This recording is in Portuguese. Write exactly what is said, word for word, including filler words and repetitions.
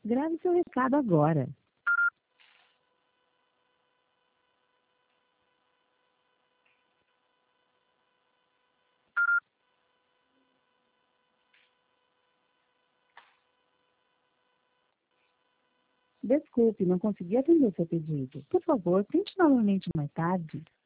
Grave seu recado agora. Desculpe, não consegui atender seu pedido. Por favor, tente novamente mais tarde.